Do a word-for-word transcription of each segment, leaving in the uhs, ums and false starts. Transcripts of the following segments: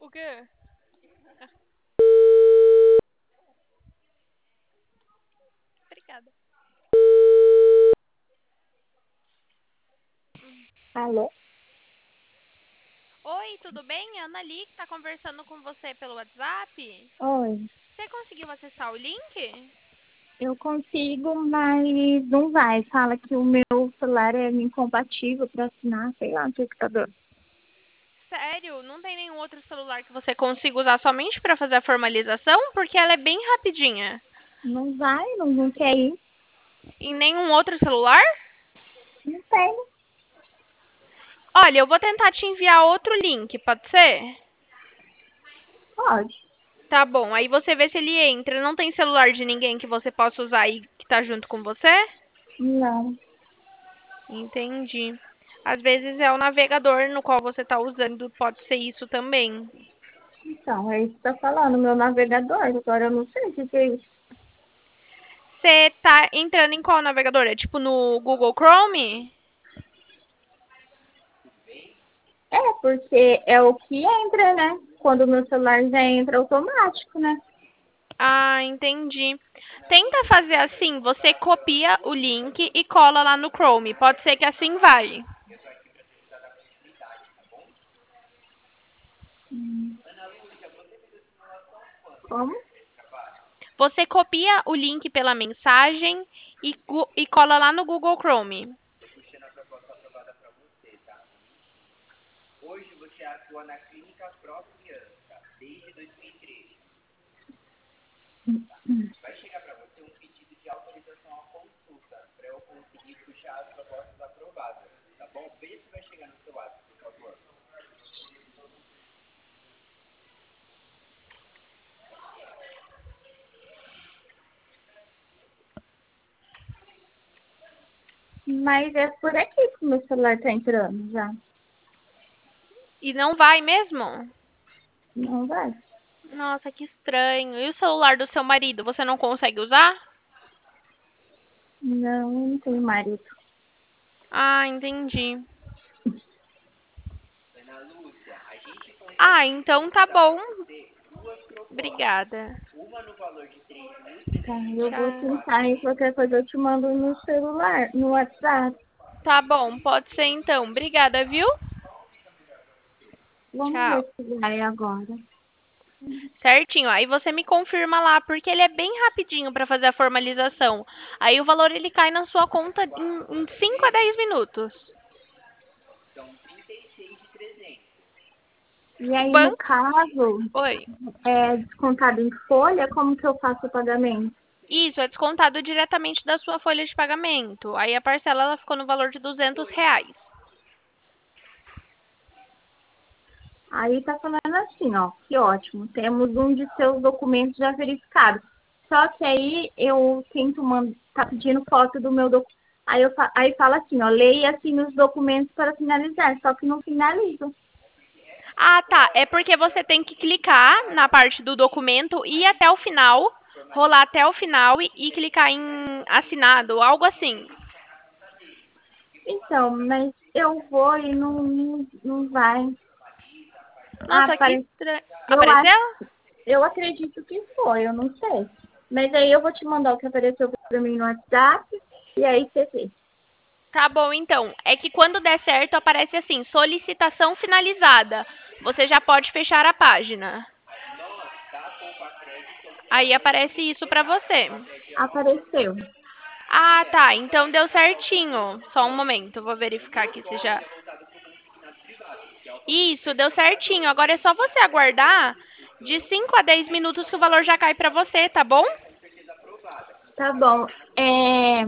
O quê? Obrigada. Alô? Oi, tudo bem? É a Ana Lee que tá conversando com você pelo WhatsApp. Oi. Você conseguiu acessar o link? Eu consigo, mas não vai. Fala que o meu celular é incompatível para assinar, sei lá, no computador. Sério? Não tem nenhum outro celular que você consiga usar somente para fazer a formalização? Porque ela é bem rapidinha. Não vai, não, não quer ir. Em nenhum outro celular? Não tem. Olha, eu vou tentar te enviar outro link, pode ser? Pode. Tá bom, aí você vê se ele entra. Não tem celular de ninguém que você possa usar aí que tá junto com você? Não. Entendi. Às vezes é o navegador no qual você está usando, pode ser isso também. Então, é isso que tá falando, meu navegador. Agora eu não sei o que que é isso. Você tá entrando em qual navegador? É tipo no Google Chrome? É, porque é o que entra, né? Quando o meu celular já entra automático, né? Ah, entendi. Tenta fazer assim, você copia o link e cola lá no Chrome. Pode ser que assim vai. Hum. Como? Você copia o link pela mensagem e, gu- e cola lá no Google Chrome. Hum. Mas é por aqui que o meu celular tá entrando já. E não vai mesmo? Não vai. Nossa, que estranho. E o celular do seu marido, você não consegue usar? Não, não tenho marido. Ah, entendi. Ah, então tá bom. Obrigada. Tá, eu vou Tchau. tentar e qualquer coisa eu te mando no celular, no WhatsApp. Tá bom, pode ser então. Obrigada, viu? Vamos Tchau. ver se vai agora. Certinho. Aí você me confirma lá, porque ele é bem rapidinho para fazer a formalização. Aí o valor ele cai na sua conta em, em cinco a dez minutos. E O aí, no banco? caso, Oi. é descontado em folha, como que eu faço o pagamento? Isso, é descontado diretamente da sua folha de pagamento. Aí a parcela ela ficou no valor de duzentos reais. Aí tá falando assim, ó, que ótimo, temos um de seus documentos já verificados. Só que aí eu tento mandar, tá pedindo foto do meu documento. Aí, eu, fa- aí fala assim, ó, leia assim os documentos para finalizar, só que não finaliza. Ah, tá. É porque você tem que clicar na parte do documento e ir até o final, rolar até o final e, e clicar em assinado, algo assim. Então, mas eu vou e não, não, não vai. Ah, Nossa, que parece, estranho. eu acho, Apareceu? eu acredito que foi, eu não sei. Mas aí eu vou te mandar o que apareceu para mim no WhatsApp e aí você vê. Tá bom, então. É que quando der certo aparece assim, solicitação finalizada. Você já pode fechar a página. Aí aparece isso pra você. Apareceu. Ah, tá. Então deu certinho. Só um momento, vou verificar aqui se já. Isso, deu certinho. Agora é só você aguardar de cinco a dez minutos que o valor já cai pra você, tá bom? Tá bom. É,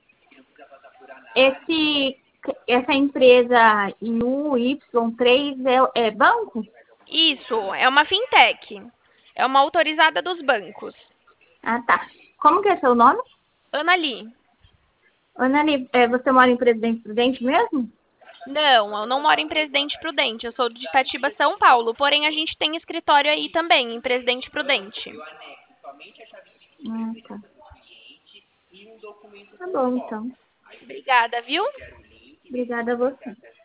esse, essa empresa U Y três é, é banco? Isso, é uma fintech. É uma autorizada dos bancos. Ah, tá. Como que é seu nome? Anali. Ana, Li- é, você mora em Presidente Prudente mesmo? Não, eu não moro em Presidente Prudente. Eu sou de Itatiba, São Paulo. Porém, a gente tem escritório aí também, em Presidente Prudente. Ah, tá. Tá bom, então. Obrigada, viu? Obrigada a você.